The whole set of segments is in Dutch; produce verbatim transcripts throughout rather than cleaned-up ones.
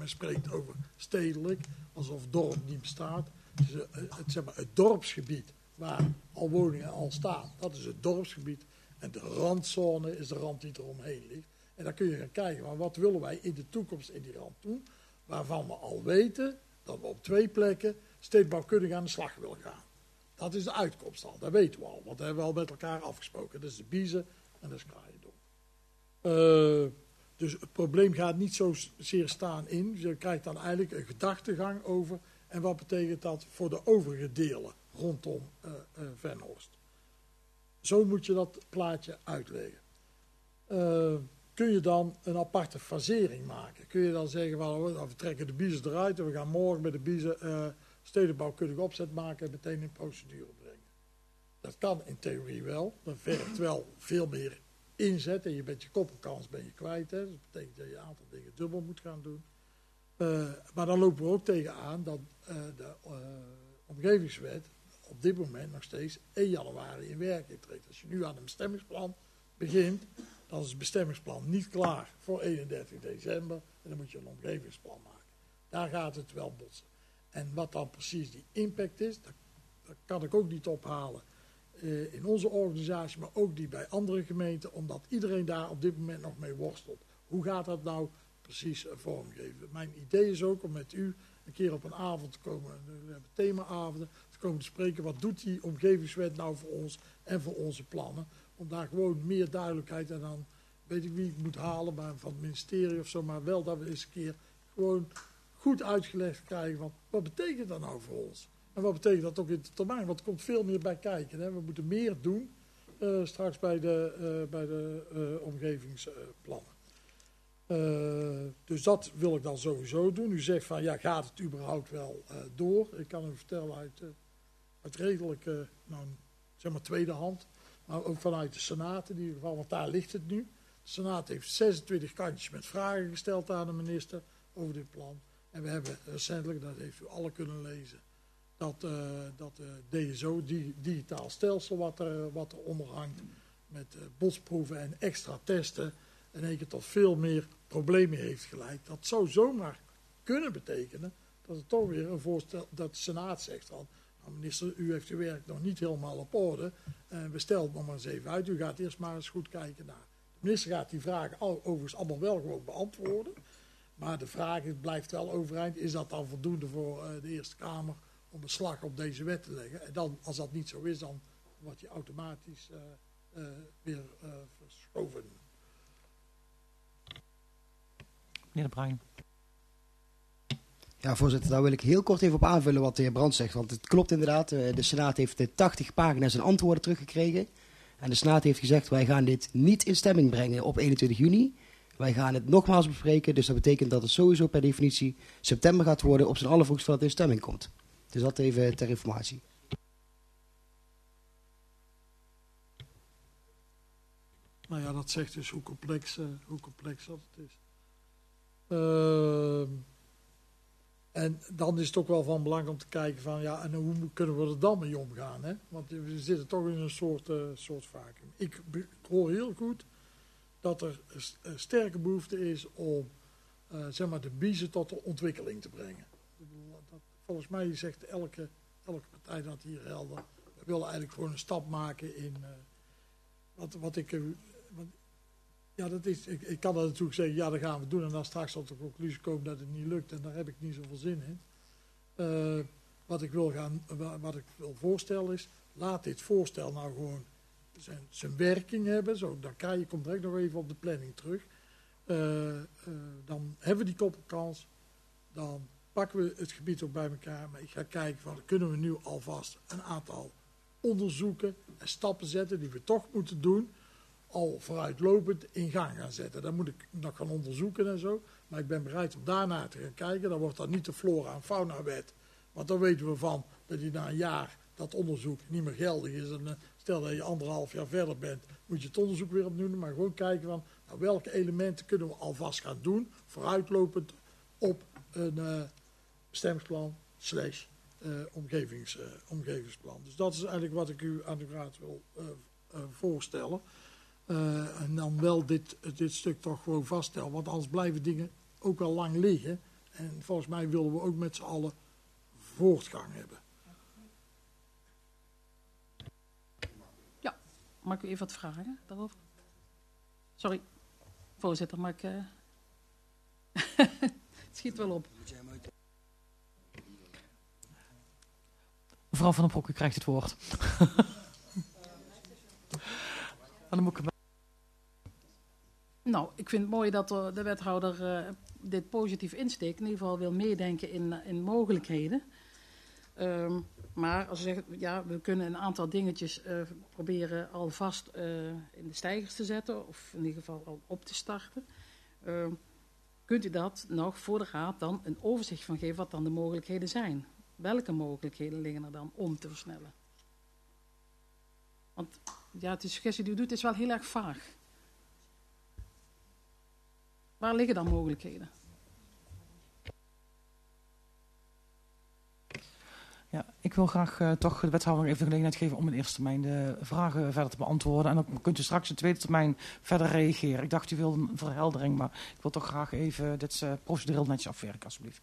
men spreekt over stedelijk, alsof dorp niet bestaat. Het, is, uh, het, zeg maar, het dorpsgebied waar al woningen al staan, dat is het dorpsgebied. En de randzone is de rand die eromheen ligt. En dan kun je gaan kijken, maar wat willen wij in de toekomst in die rand doen, waarvan we al weten dat we op twee plekken stedenbouwkundig aan de slag willen gaan. Dat is de uitkomst al, dat weten we al, want dat hebben we al met elkaar afgesproken. Dat is de Biezen en dat is Kraaiendonk. Uh, dus het probleem gaat niet zozeer staan in, je krijgt dan eigenlijk een gedachtegang over, en wat betekent dat voor de overige delen rondom uh, uh, Venhorst. Zo moet je dat plaatje uitleggen. Uh, kun je dan een aparte fasering maken? Kun je dan zeggen, well, we trekken de Biezen eruit en we gaan morgen met de Biezen uh, stedenbouwkundige opzet maken en meteen in procedure brengen? Dat kan in theorie wel. Dat vergt wel veel meer inzet en je bent je koppelkans ben je kwijt. Hè. Dat betekent dat je een aantal dingen dubbel moet gaan doen. Uh, maar dan lopen we ook tegenaan dat uh, de uh, omgevingswet op dit moment nog steeds één januari in werking treedt. Als je nu aan een bestemmingsplan begint, dan is het bestemmingsplan niet klaar voor eenendertig december en dan moet je een omgevingsplan maken. Daar gaat het wel botsen. En wat dan precies die impact is, dat, dat kan ik ook niet ophalen uh, in onze organisatie, maar ook die bij andere gemeenten, omdat iedereen daar op dit moment nog mee worstelt. Hoe gaat dat nou precies uh, vormgeven? Mijn idee is ook om met u een keer op een avond te komen, we hebben themaavonden, te komen te spreken, wat doet die omgevingswet nou voor ons en voor onze plannen, om daar gewoon meer duidelijkheid, en dan weet ik wie ik moet halen, maar van het ministerie of zo, maar wel dat we eens een keer gewoon goed uitgelegd krijgen van, wat betekent dat nou voor ons? En wat betekent dat ook in de termijn? Want er komt veel meer bij kijken. Hè? We moeten meer doen uh, straks bij de, uh, bij de uh, omgevingsplannen. Uh, dus dat wil ik dan sowieso doen. U zegt van, ja, gaat het überhaupt wel uh, door? Ik kan u vertellen uit, uh, uit redelijk, uh, nou, zeg maar tweede hand, maar ook vanuit de Senaat in ieder geval, want daar ligt het nu. De Senaat heeft zesentwintig kantjes met vragen gesteld aan de minister over dit plan. En we hebben recentelijk, dat heeft u alle kunnen lezen, dat, uh, dat uh, D S O, die digitaal stelsel wat er, wat er onder hangt, met uh, botsproeven en extra testen, in één keer tot veel meer problemen heeft geleid. Dat zou zomaar kunnen betekenen dat het toch weer een voorstel, dat de Senaat zegt van, nou minister, u heeft uw werk nog niet helemaal op orde, uh, we stellen het nog maar eens even uit, u gaat eerst maar eens goed kijken naar. De minister gaat die vragen al, overigens allemaal wel gewoon beantwoorden, maar de vraag is, blijft wel overeind, is dat dan voldoende voor uh, de Eerste Kamer om een slag op deze wet te leggen? En dan, als dat niet zo is, dan wordt je automatisch uh, uh, weer uh, verschoven. Meneer De Bruin. Ja, voorzitter, daar wil ik heel kort even op aanvullen wat de heer Brandt zegt. Want het klopt inderdaad, de Senaat heeft tachtig pagina's aan antwoorden teruggekregen. En de Senaat heeft gezegd, wij gaan dit niet in stemming brengen op eenentwintig juni. Wij gaan het nogmaals bespreken, dus dat betekent dat het sowieso per definitie september gaat worden, op zijn allervroegst voordat het in stemming komt. Dus dat even ter informatie. Nou ja, dat zegt dus hoe complex, uh, hoe complex dat het is. Uh, en dan is het ook wel van belang om te kijken van, ja, en hoe kunnen we er dan mee omgaan? Hè? Want we zitten toch in een soort, uh, soort vacuüm. Ik, ik hoor heel goed dat er een sterke behoefte is om uh, zeg maar de Biezen tot de ontwikkeling te brengen. Dat, volgens mij zegt elke, elke partij dat hier helder. We willen eigenlijk gewoon een stap maken in uh, wat, wat ik... Uh, wat, ja, dat is, ik, ik kan dat natuurlijk zeggen, ja, dat gaan we doen en dan straks tot de conclusie komen dat het niet lukt en daar heb ik niet zoveel zin in. Uh, wat ik wil gaan, wat ik wil voorstellen is, laat dit voorstel nou gewoon zijn, zijn werking hebben. Zo, dan kan je, komt direct nog even op de planning terug. Uh, uh, dan hebben we die koppelkans. Dan pakken we het gebied ook bij elkaar. Maar ik ga kijken van, kunnen we nu alvast een aantal onderzoeken en stappen zetten die we toch moeten doen. Al vooruitlopend in gang gaan zetten. Dan moet ik nog gaan onderzoeken en zo. Maar ik ben bereid om daarna te gaan kijken. Dan wordt dat niet de flora- en fauna-wet. Want dan weten we van dat je na een jaar dat onderzoek niet meer geldig is. En uh, stel dat je anderhalf jaar verder bent, moet je het onderzoek weer opnieuw. Maar gewoon kijken van, nou, welke elementen kunnen we alvast gaan doen. Vooruitlopend op een uh, bestemmingsplan slash uh, omgevings, uh, omgevingsplan. Dus dat is eigenlijk wat ik u aan de raad wil uh, uh, voorstellen. Uh, en dan wel dit, dit stuk toch gewoon vaststellen. Want anders blijven dingen ook wel lang liggen. En volgens mij willen we ook met z'n allen voortgang hebben. Ja, mag ik u even wat vragen daarover? Sorry, voorzitter, maar ik... Uh... het schiet wel op. Mevrouw Van den Broek, u krijgt het woord. Dan moet ik hem... Nou, ik vind het mooi dat de wethouder uh, dit positief insteekt. In ieder geval wil meedenken in, in mogelijkheden. Um, maar als u zegt, ja, we kunnen een aantal dingetjes uh, proberen alvast uh, in de stijgers te zetten. Of in ieder geval al op te starten. Uh, kunt u dat nog voor de raad dan een overzicht van geven wat dan de mogelijkheden zijn? Welke mogelijkheden liggen er dan om te versnellen? Want ja, de suggestie die u doet is wel heel erg vaag. Waar liggen dan mogelijkheden? Ja, ik wil graag uh, toch de wethouder even de gelegenheid geven om in eerste termijn de vragen verder te beantwoorden. En dan kunt u straks in de tweede termijn verder reageren. Ik dacht u wilde een verheldering, maar ik wil toch graag even dit uh, procedureel netjes afwerken, alsjeblieft.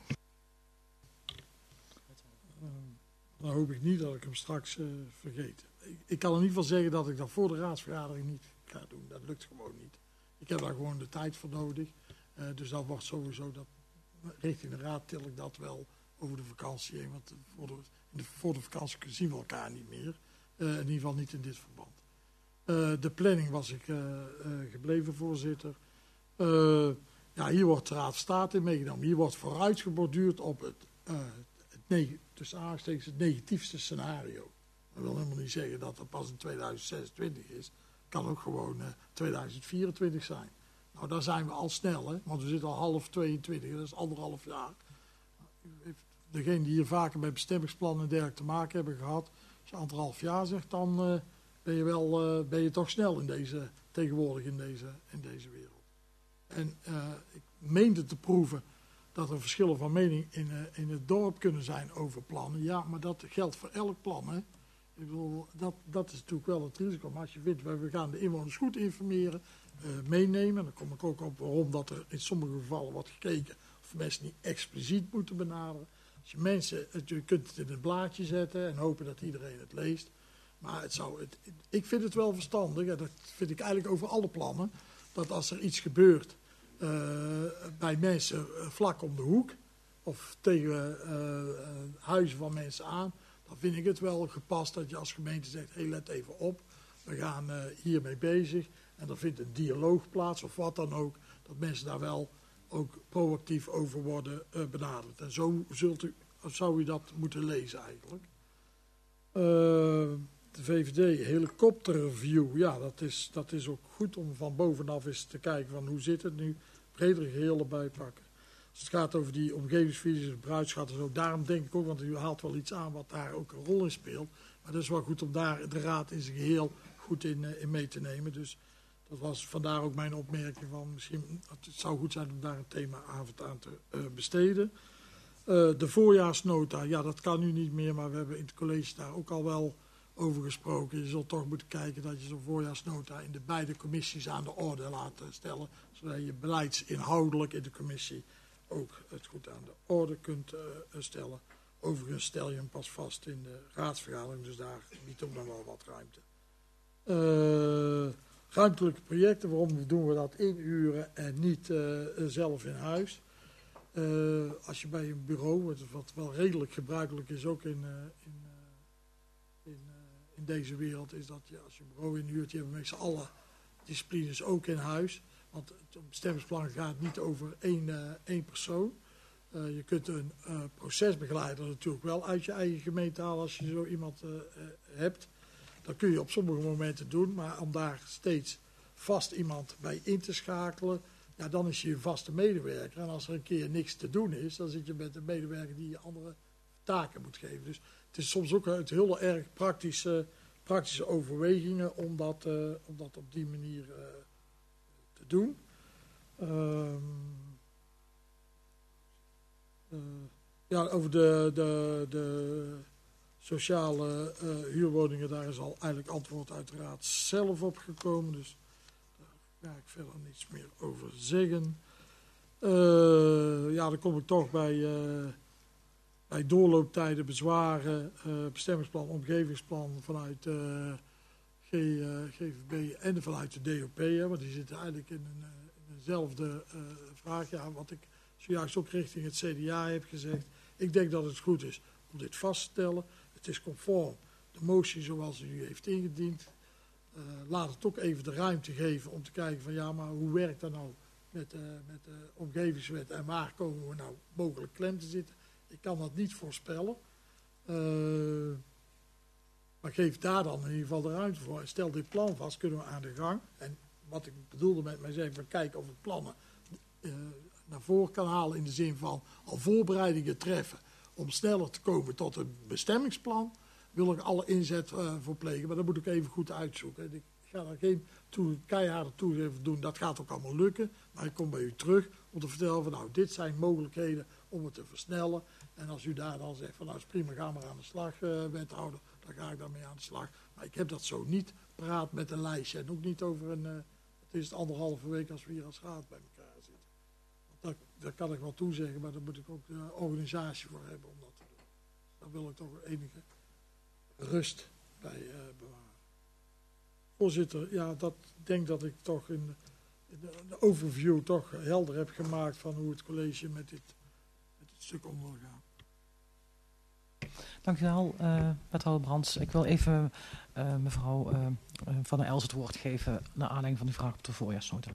Uh, dan hoop ik niet dat ik hem straks uh, vergeet. Ik, ik kan in ieder geval zeggen dat ik dat voor de raadsvergadering niet ga doen. Dat lukt gewoon niet. Ik heb daar gewoon de tijd voor nodig. Uh, dus dat wordt sowieso, dat, richting de raad til ik dat wel over de vakantie heen. Want voor de, in de, voor de vakantie zien we elkaar niet meer. Uh, in ieder geval niet in dit verband. Uh, de planning was ik uh, uh, gebleven, voorzitter. Uh, ja, hier wordt de Raad van State in meegenomen. Hier wordt vooruitgeborduurd op het, uh, het, neg- tussen aanstekens, het negatiefste scenario. Dat wil helemaal niet zeggen dat het pas in tweeduizend zesentwintig is. Het kan ook gewoon uh, tweeduizend vierentwintig zijn. Nou, daar zijn we al snel, hè? Want we zitten al half tweeëntwintig, dat is anderhalf jaar. Degene die hier vaker met bestemmingsplannen en dergelijke te maken hebben gehad, als je anderhalf jaar zegt, dan uh, ben je wel uh, ben je toch snel in deze, tegenwoordig in deze, in deze wereld. En uh, ik meende te proeven dat er verschillen van mening in, uh, in het dorp kunnen zijn over plannen. Ja, maar dat geldt voor elk plan, hè? Ik bedoel, dat, dat is natuurlijk wel het risico. Maar als je vindt, we gaan de inwoners goed informeren, uh, meenemen. Dan kom ik ook op waarom dat er in sommige gevallen wordt gekeken of mensen niet expliciet moeten benaderen. Als je mensen, je kunt het in het blaadje zetten en hopen dat iedereen het leest. Maar het zou, het, ik vind het wel verstandig, en dat vind ik eigenlijk over alle plannen, dat als er iets gebeurt uh, bij mensen uh, vlak om de hoek of tegen uh, uh, huizen van mensen aan, dan vind ik het wel gepast dat je als gemeente zegt, hé, hey, let even op, we gaan uh, hiermee bezig en er vindt een dialoog plaats of wat dan ook, dat mensen daar wel ook proactief over worden uh, benaderd. En zo zult u, zou u dat moeten lezen eigenlijk. Uh, de V V D, helikopterview, ja, dat is, dat is ook goed om van bovenaf eens te kijken van hoe zit het nu, bredere geheel erbij pakken. Als het gaat over die omgevingsvisies, de bruidschat en zo, daarom denk ik ook, want u haalt wel iets aan wat daar ook een rol in speelt. Maar dat is wel goed om daar de raad in zijn geheel goed in, uh, in mee te nemen. Dus dat was vandaar ook mijn opmerking van misschien, het zou goed zijn om daar een themaavond aan te uh, besteden. Uh, de voorjaarsnota, ja, dat kan nu niet meer, maar we hebben in het college daar ook al wel over gesproken. Je zult toch moeten kijken dat je zo'n voorjaarsnota in de beide commissies aan de orde laat stellen, zodat je beleidsinhoudelijk in de commissie ook het goed aan de orde kunt uh, stellen. Overigens stel je hem pas vast in de raadsvergadering, dus daar biedt ook nog wel wat ruimte. Uh, ruimtelijke projecten, waarom doen we dat inhuren en niet uh, zelf in huis? Uh, als je bij een bureau, wat wel redelijk gebruikelijk is ook in, uh, in, uh, in, uh, in deze wereld, is dat je als je een bureau inhuurt, je hebt meestal alle disciplines ook in huis. Want het bestemmingsplan gaat niet over één, uh, één persoon. Uh, je kunt een uh, procesbegeleider natuurlijk wel uit je eigen gemeente halen als je zo iemand uh, uh, hebt. Dat kun je op sommige momenten doen, maar om daar steeds vast iemand bij in te schakelen, ja, dan is je een vaste medewerker. En als er een keer niks te doen is, dan zit je met een medewerker die je andere taken moet geven. Dus het is soms ook uit heel erg praktische, praktische overwegingen om dat, uh, om dat op die manier uh, te doen. Um, uh, ja, over de, de, de sociale uh, huurwoningen, daar is al eigenlijk antwoord uiteraard zelf op gekomen. Dus daar ga ik verder niets meer over zeggen. Uh, ja, dan kom ik toch bij, uh, bij doorlooptijden, bezwaren, uh, bestemmingsplan, omgevingsplan vanuit uh, G, uh, G V B en vanuit de D O P. Hè, want die zitten eigenlijk in, een, in dezelfde uh, vraag. Ja, wat ik zojuist ook richting het C D A heb gezegd. Ik denk dat het goed is om dit vast te stellen. Het is conform de motie zoals u heeft ingediend. Uh, laat het ook even de ruimte geven om te kijken van ja, maar hoe werkt dat nou met, uh, met de omgevingswet en waar komen we nou mogelijk klem te zitten. Ik kan dat niet voorspellen. Uh, maar geef daar dan in ieder geval de ruimte voor. En stel dit plan vast, kunnen we aan de gang. En wat ik bedoelde met mij zeggen, van kijken of ik plannen uh, naar voren kan halen in de zin van al voorbereidingen treffen om sneller te komen tot een bestemmingsplan. Wil ik alle inzet uh, voor plegen, maar dat moet ik even goed uitzoeken. Ik ga daar geen toe, keiharde toezegging doen, dat gaat ook allemaal lukken. Maar ik kom bij u terug om te vertellen van nou, dit zijn mogelijkheden om het te versnellen. En als u daar dan zegt van nou is prima, ga maar aan de slag, uh, wethouder, dan ga ik daarmee aan de slag. Maar ik heb dat zo niet paraat met een lijstje en ook niet over een, uh, het is het anderhalve week als we hier als raad bij elkaar zitten. Want dat, dat kan ik wel toezeggen, maar daar moet ik ook de organisatie voor hebben om dat te doen. Dan wil ik toch enige rust bij uh, bewaren. Voorzitter, ja, dat denk dat ik toch in de, in de overview toch helder heb gemaakt van hoe het college met dit, met dit stuk om wil gaan. Dank u wel, uh, wethouder Brands. Ik wil even uh, mevrouw uh, Van der Els het woord geven naar aanleiding van die vraag op de voorjaarsnota.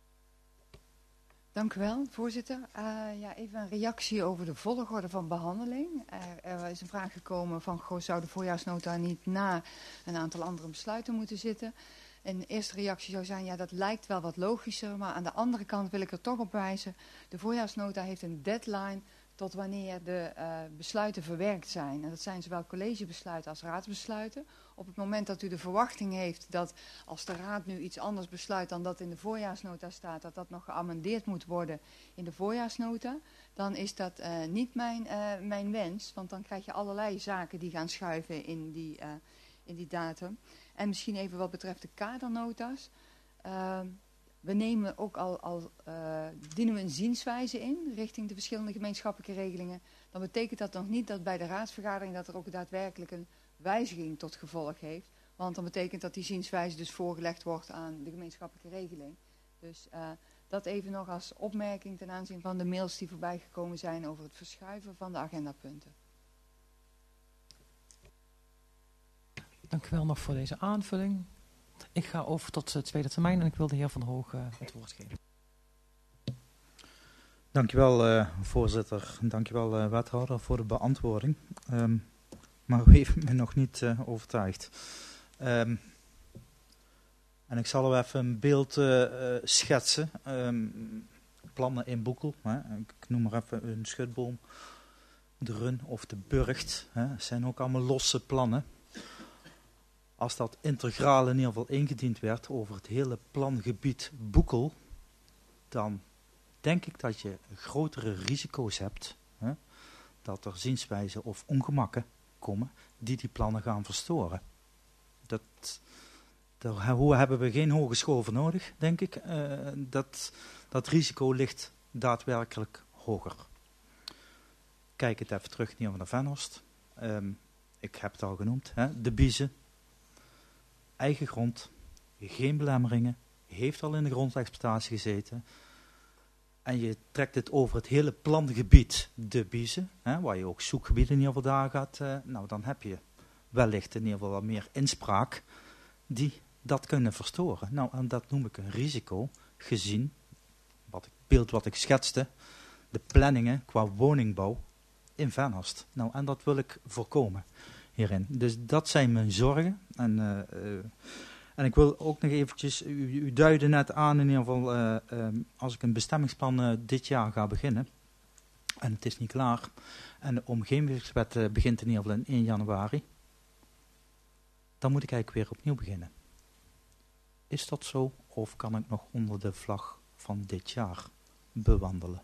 Dank u wel, voorzitter. Uh, ja, even een reactie over de volgorde van behandeling. Er, er is een vraag gekomen van, goh, zou de voorjaarsnota niet na een aantal andere besluiten moeten zitten? En de eerste reactie zou zijn, ja, dat lijkt wel wat logischer, maar aan de andere kant wil ik er toch op wijzen. De voorjaarsnota heeft een deadline tot wanneer de uh, besluiten verwerkt zijn. En dat zijn zowel collegebesluiten als raadsbesluiten. Op het moment dat u de verwachting heeft dat als de raad nu iets anders besluit dan dat in de voorjaarsnota staat, dat dat nog geamendeerd moet worden in de voorjaarsnota, dan is dat uh, niet mijn, uh, mijn wens. Want dan krijg je allerlei zaken die gaan schuiven in die, uh, in die datum. En misschien even wat betreft de kadernota's. Uh, We nemen ook al, al uh, dienen we een zienswijze in richting de verschillende gemeenschappelijke regelingen. Dan betekent dat nog niet dat bij de raadsvergadering dat er ook daadwerkelijk een wijziging tot gevolg heeft. Want dan betekent dat die zienswijze dus voorgelegd wordt aan de gemeenschappelijke regeling. Dus uh, dat even nog als opmerking ten aanzien van de mails die voorbij gekomen zijn over het verschuiven van de agendapunten. Dank u wel nog voor deze aanvulling. Ik ga over tot de tweede termijn en ik wil de heer Van Hoog uh, het woord geven. Dankjewel uh, voorzitter, dankjewel uh, wethouder voor de beantwoording. Um, maar u heeft me nog niet uh, overtuigd. Um, en ik zal er even een beeld uh, uh, schetsen. Um, plannen in Boekel, hè. Ik noem maar even een schutboom, de Run of de Burgt. Hè. Zijn ook allemaal losse plannen. Als dat integraal in ieder geval ingediend werd over het hele plangebied Boekel, dan denk ik dat je grotere risico's hebt, hè, dat er zienswijzen of ongemakken komen die die plannen gaan verstoren. Dat, daar hebben we geen hogeschoven nodig, denk ik. Uh, dat, dat risico ligt daadwerkelijk hoger. Kijk het even terug naar de Venhorst. Um, ik heb het al genoemd, hè, de Biezen. Eigen grond, geen belemmeringen, heeft al in de grondexploitatie gezeten. En je trekt het over het hele plangebied de Biezen, hè, waar je ook zoekgebieden in ieder geval daar gaat. Uh, nou, dan heb je wellicht in ieder geval wat meer inspraak die dat kunnen verstoren. Nou, en dat noem ik een risico, gezien wat ik, beeld wat ik schetste, de planningen qua woningbouw in Venhorst. Nou, en dat wil ik voorkomen hierin. Dus dat zijn mijn zorgen. En, uh, uh, en ik wil ook nog eventjes, u, u duidde net aan in ieder geval, uh, um, als ik een bestemmingsplan uh, dit jaar ga beginnen, en het is niet klaar, en de omgevingswet uh, begint in ieder geval in één januari, dan moet ik eigenlijk weer opnieuw beginnen. Is dat zo, of kan ik nog onder de vlag van dit jaar bewandelen?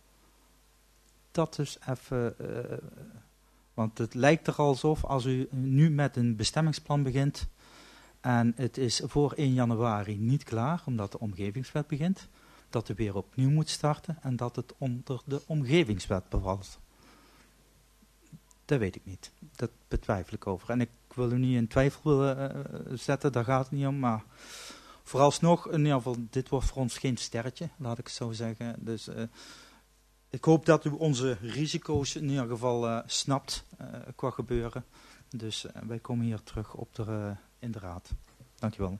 Dat is even... Uh, Want het lijkt er alsof als u nu met een bestemmingsplan begint en het is voor één januari niet klaar, omdat de omgevingswet begint, dat u weer opnieuw moet starten en dat het onder de omgevingswet valt. Dat weet ik niet. Dat betwijfel ik over. En ik wil u niet in twijfel uh, zetten, daar gaat het niet om. Maar vooralsnog, in ieder geval, dit wordt voor ons geen sterretje, laat ik zo zeggen. Dus uh, ik hoop dat u onze risico's in ieder geval uh, snapt uh, qua gebeuren. Dus uh, wij komen hier terug op de, uh, in de raad. Dank u wel.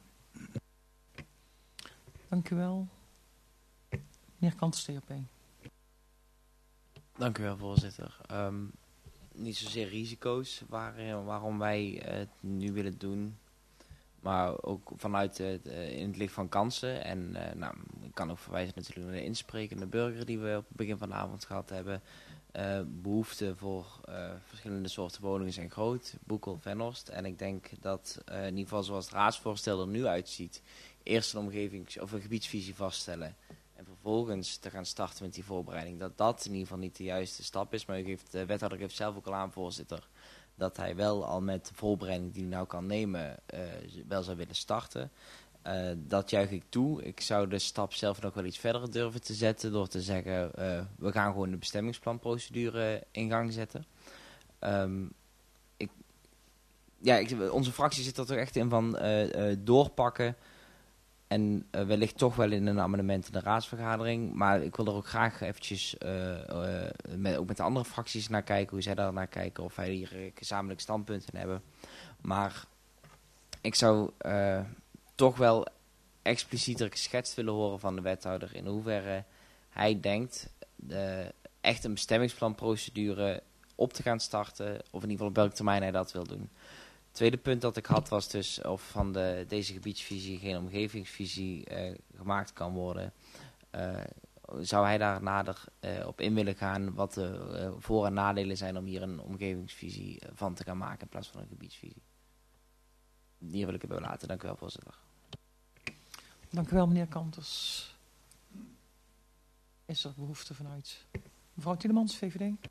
Dank u wel. Meneer Kanters, T H P. Dank u wel, voorzitter. Um, niet zozeer risico's waar, waarom wij het nu willen doen, maar ook vanuit het, in het licht van kansen. En uh, nou, ik kan ook verwijzen natuurlijk naar de insprekende burger die we op het begin van de avond gehad hebben. Uh, behoefte voor uh, verschillende soorten woningen zijn groot, Boekel, Venhorst. En ik denk dat uh, in ieder geval zoals het raadsvoorstel er nu uitziet, eerst een omgevings- of een gebiedsvisie vaststellen en vervolgens te gaan starten met die voorbereiding, dat dat in ieder geval niet de juiste stap is. Maar u geeft, de wethouder geeft zelf ook al aan, voorzitter, dat hij wel al met de voorbereiding die hij nou kan nemen, uh, wel zou willen starten. Uh, dat juich ik toe. Ik zou de stap zelf nog wel iets verder durven te zetten door te zeggen, uh, we gaan gewoon de bestemmingsplanprocedure in gang zetten. Um, ik, ja, ik, onze fractie zit er toch echt in van uh, uh, doorpakken. En uh, wellicht toch wel in een amendement in de raadsvergadering. Maar ik wil er ook graag eventjes uh, uh, met, ook met de andere fracties naar kijken. Hoe zij daar naar kijken. Of wij hier uh, gezamenlijk standpunten hebben. Maar ik zou uh, toch wel explicieter geschetst willen horen van de wethouder. In hoeverre hij denkt de, echt een bestemmingsplanprocedure op te gaan starten. Of in ieder geval op welke termijn hij dat wil doen. Tweede punt dat ik had was dus of van de, deze gebiedsvisie geen omgevingsvisie uh, gemaakt kan worden. Uh, zou hij daar nader uh, op in willen gaan wat de uh, voor- en nadelen zijn om hier een omgevingsvisie uh, van te gaan maken in plaats van een gebiedsvisie? Hier wil ik het bij laten. Dank u wel, voorzitter. Dank u wel, meneer Kanters. Is er behoefte vanuit mevrouw Tielemans, V V D?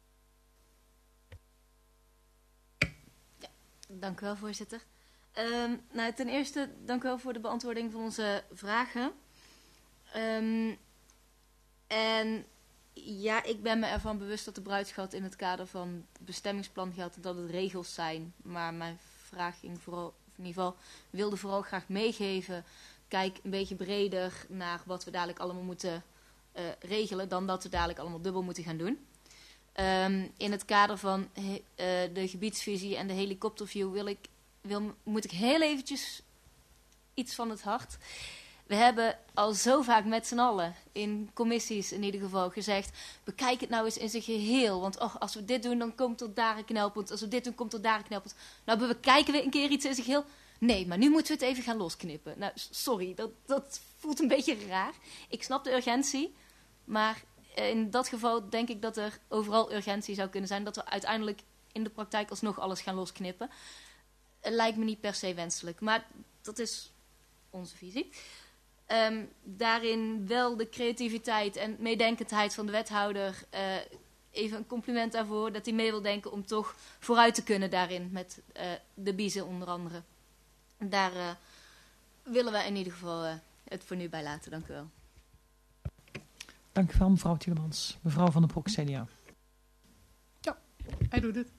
Dank u wel, voorzitter. Um, nou, ten eerste, dank u wel voor de beantwoording van onze vragen. Um, en ja, ik ben me ervan bewust dat de bruidsgat in het kader van het bestemmingsplan geldt, dat het regels zijn. Maar mijn vraag ging vooral, of in ieder geval, wilde vooral graag meegeven. Kijk een beetje breder naar wat we dadelijk allemaal moeten uh, regelen, dan dat we dadelijk allemaal dubbel moeten gaan doen. Um, in het kader van he, uh, de gebiedsvisie en de helikopterview wil ik, wil, moet ik heel eventjes iets van het hart. We hebben al zo vaak met z'n allen, in commissies in ieder geval, gezegd, bekijk het nou eens in zijn geheel. Want oh, als we dit doen, dan komt er daar een knelpunt. Als we dit doen, komt er daar een knelpunt. Nou, bekijken we een keer iets in zijn geheel. Nee, maar nu moeten we het even gaan losknippen. Nou, sorry, dat, dat voelt een beetje raar. Ik snap de urgentie, maar in dat geval denk ik dat er overal urgentie zou kunnen zijn. Dat we uiteindelijk in de praktijk alsnog alles gaan losknippen. Het lijkt me niet per se wenselijk. Maar dat is onze visie. Um, daarin wel de creativiteit en meedenkendheid van de wethouder. Uh, even een compliment daarvoor dat hij mee wil denken om toch vooruit te kunnen daarin. Met uh, de biezen onder andere. Daar uh, willen we in ieder geval uh, het voor nu bij laten. Dank u wel. Dank u wel, mevrouw Tielemans. Mevrouw Van der Broek, C D A. Ja, hij doet het.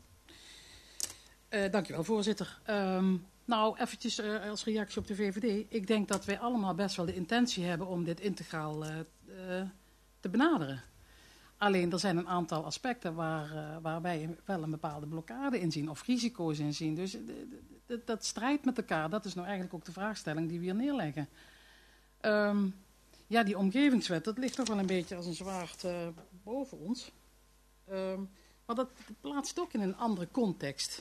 Uh, dank u wel, voorzitter. Um, nou, eventjes uh, als reactie op de V V D. Ik denk dat wij allemaal best wel de intentie hebben om dit integraal uh, uh, te benaderen. Alleen, er zijn een aantal aspecten waar, uh, waar wij wel een bepaalde blokkade in zien of risico's in zien. Dus uh, dat strijdt met elkaar. Dat is nou eigenlijk ook de vraagstelling die we hier neerleggen. Um, Ja, die omgevingswet, dat ligt toch wel een beetje als een zwaard uh, boven ons. Um, maar dat plaatst ook in een andere context.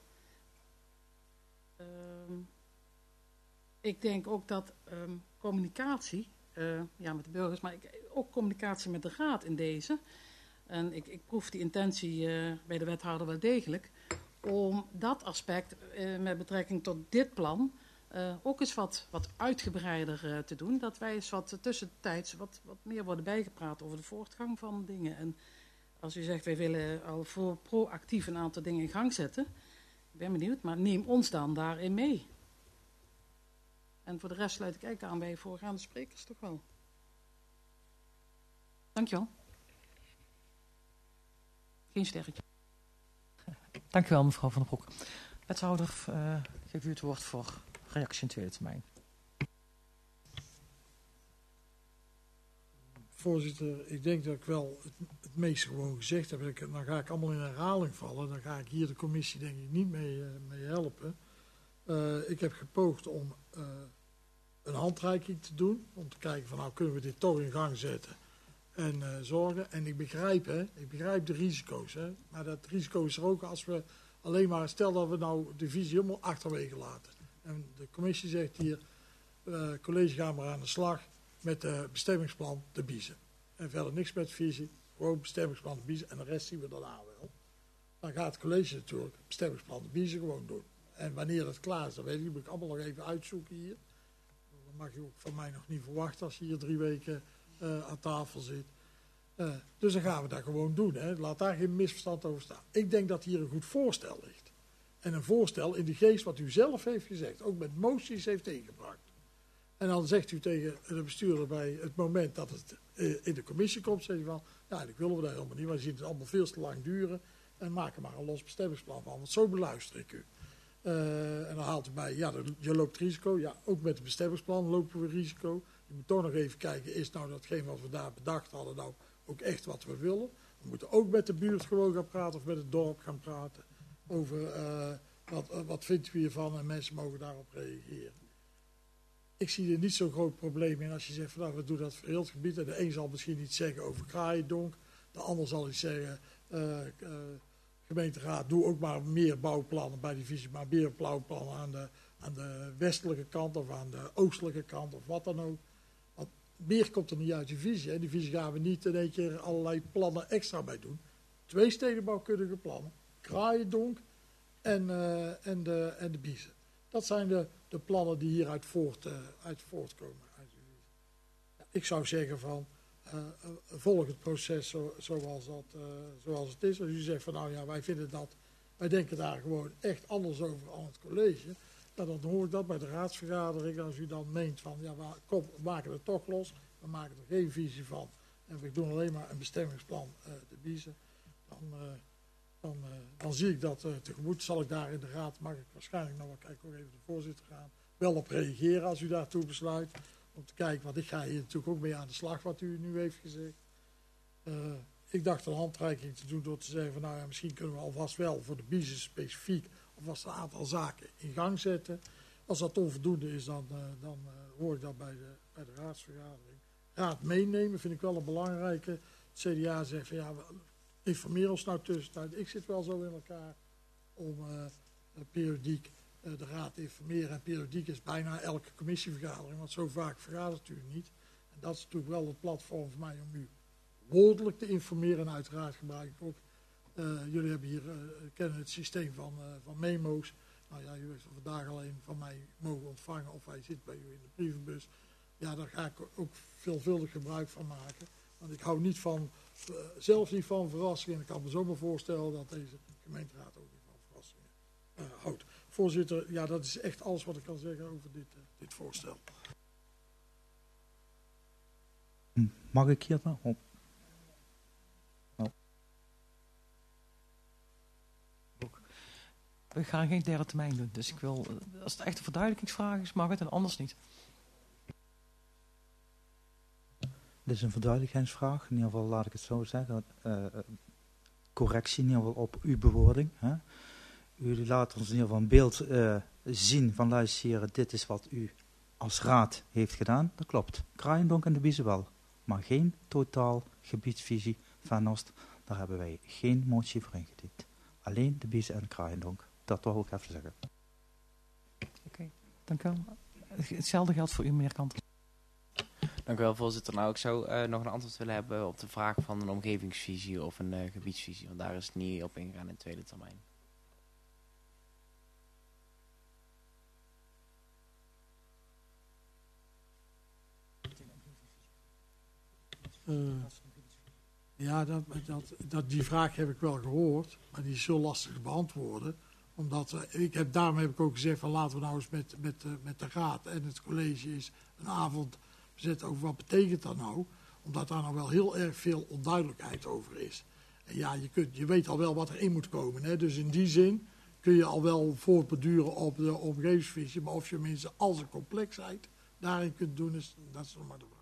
Um, ik denk ook dat um, communicatie, uh, ja met de burgers, maar ik, ook communicatie met de raad in deze. En ik, ik proef die intentie uh, bij de wethouder wel degelijk. Om dat aspect uh, met betrekking tot dit plan Uh, ook eens wat, wat uitgebreider uh, te doen. Dat wij eens wat uh, tussentijds wat, wat meer worden bijgepraat over de voortgang van dingen. En als u zegt, wij willen al voor proactief een aantal dingen in gang zetten. Ik ben benieuwd, maar neem ons dan daarin mee. En voor de rest sluit ik eigenlijk aan bij voorgaande sprekers toch wel. Dankjewel. Geen sterretje. Dankjewel, mevrouw Van der Broek. Wethouder, uh, geef u het woord voor reactie in tweede termijn. Voorzitter, ik denk dat ik wel het, het meeste gewoon gezegd heb. Ik, dan ga ik allemaal in herhaling vallen. Dan ga ik hier de commissie denk ik niet mee, uh, mee helpen. Uh, ik heb gepoogd om uh, een handreiking te doen. Om te kijken van nou kunnen we dit toch in gang zetten. En uh, zorgen. En ik begrijp, hè, ik begrijp de risico's. Hè, maar dat risico is er ook als we alleen maar, stel dat we nou de visie helemaal achterwege laten. En de commissie zegt hier, uh, college gaan maar aan de slag met het uh, bestemmingsplan de Biezen. En verder niks met visie, gewoon bestemmingsplan de Biezen en de rest zien we daarna wel. Dan gaat het college natuurlijk het bestemmingsplan de Biezen gewoon doen. En wanneer dat klaar is, dat weet ik, dat moet ik allemaal nog even uitzoeken hier. Dat mag je ook van mij nog niet verwachten als je hier drie weken uh, aan tafel zit. Uh, dus dan gaan we dat gewoon doen. Hè. Laat daar geen misverstand over staan. Ik denk dat hier een goed voorstel ligt. En een voorstel in de geest wat u zelf heeft gezegd. Ook met moties heeft ingebracht. En dan zegt u tegen de bestuurder bij het moment dat het uh, in de commissie komt. Zegt u van, nou eigenlijk willen we dat helemaal niet. Maar je ziet het allemaal veel te lang duren. En maak er maar een los bestemmingsplan van. Want zo beluister ik u. Uh, en dan haalt u bij, ja, je loopt risico. Ja, ook met het bestemmingsplan lopen we risico. Je moet toch nog even kijken, is nou datgene wat we daar bedacht hadden nou ook echt wat we willen. We moeten ook met de buurt gewoon gaan praten of met het dorp gaan praten over uh, wat, uh, wat vindt u hiervan en mensen mogen daarop reageren. Ik zie er niet zo'n groot probleem in als je zegt van nou we doen dat voor heel het gebied en de een zal misschien iets zeggen over Kraaiendonk, de ander zal iets zeggen uh, uh, gemeenteraad doe ook maar meer bouwplannen bij die visie, maar meer bouwplannen aan de, aan de westelijke kant of aan de oostelijke kant of wat dan ook. Meer komt er niet uit die visie. Hè. Die visie gaan we niet in één keer allerlei plannen extra bij doen. Twee stedenbouwkundige plannen. Kraaiendonk en, uh, en, de, en de Biezen. Dat zijn de, de plannen die hieruit voort, uh, uit voortkomen. Uit ja, ik zou zeggen van, uh, uh, volg het proces zo, zoals, dat, uh, zoals het is. Als u zegt van nou ja, wij vinden dat, wij denken daar gewoon echt anders over aan het college. Nou, dan hoor ik dat bij de raadsvergadering. Als u dan meent van, ja, we, kom, we maken het toch los. We maken er geen visie van. En we doen alleen maar een bestemmingsplan uh, te biezen. Dan, uh, dan, uh, dan zie ik dat uh, tegemoet. Zal ik daar in de raad, mag ik waarschijnlijk nog wel kijken, ook even de voorzitter gaan. Wel op reageren als u daartoe besluit. Om te kijken, want ik ga hier natuurlijk ook mee aan de slag wat u nu heeft gezegd. Uh, ik dacht een handreiking te doen door te zeggen van, nou ja, misschien kunnen we alvast wel voor de biezen specifiek alvast een aantal zaken in gang zetten. Als dat onvoldoende is, dan, uh, dan uh, hoor ik dat bij de, bij de raadsvergadering. Raad meenemen vind ik wel een belangrijke. Het C D A zegt van ja, informeer ons nou tussentijd. Ik zit wel zo in elkaar om uh, periodiek uh, de raad te informeren. En periodiek is bijna elke commissievergadering, want zo vaak vergadert u niet. En dat is natuurlijk wel het platform voor mij om u woordelijk te informeren. En uiteraard gebruik ik ook. Uh, jullie hebben hier, uh, kennen het systeem van, uh, van memo's. Nou ja, u heeft vandaag alleen van mij mogen ontvangen of hij zit bij u in de brievenbus. Ja, daar ga ik ook veelvuldig gebruik van maken. Want ik hou niet van, uh, zelf niet van verrassingen. En ik kan me zomaar voorstellen dat deze gemeenteraad ook niet van verrassingen uh, houdt. Voorzitter, ja, dat is echt alles wat ik kan zeggen over dit, uh, dit voorstel. Mag ik hier nou op? We gaan geen derde termijn doen. Dus ik wil, als het echt een verduidelijkingsvraag is, mag het en anders niet. Dit is een verduidelijkingsvraag. In ieder geval laat ik het zo zeggen. Uh, correctie in ieder geval op uw bewoording. Hè. U laat ons in ieder geval een beeld uh, zien van luisteren. Dit is wat u als raad heeft gedaan. Dat klopt. Kraaiendonk en de Biezen wel. Maar geen totaal gebiedsvisie van Oost. Daar hebben wij geen motie voor ingediend. Alleen de Biezen en Kraaiendonk. Dat wil ik even zeggen. Oké, okay, dank u wel. Hetzelfde geldt voor u, meneer Kanter. Dank u wel, voorzitter. Nou, ik zou uh, nog een antwoord willen hebben op de vraag van een omgevingsvisie of een uh, gebiedsvisie. Want daar is het niet op ingegaan in de tweede termijn. Uh, ja, dat, dat, dat, die vraag heb ik wel gehoord, maar die is zo lastig te beantwoorden. Omdat, uh, ik heb, daarom heb ik ook gezegd van laten we nou eens met, met, uh, met de raad en het college eens een avond zetten over wat betekent dat nou. Omdat daar nog wel heel erg veel onduidelijkheid over is. En ja, je, kunt, je weet al wel wat erin moet komen. Hè? Dus in die zin kun je al wel voortbeduren op de omgevingsvisie. Maar of je mensen als een complexheid daarin kunt doen, is, dat is nog maar de vraag.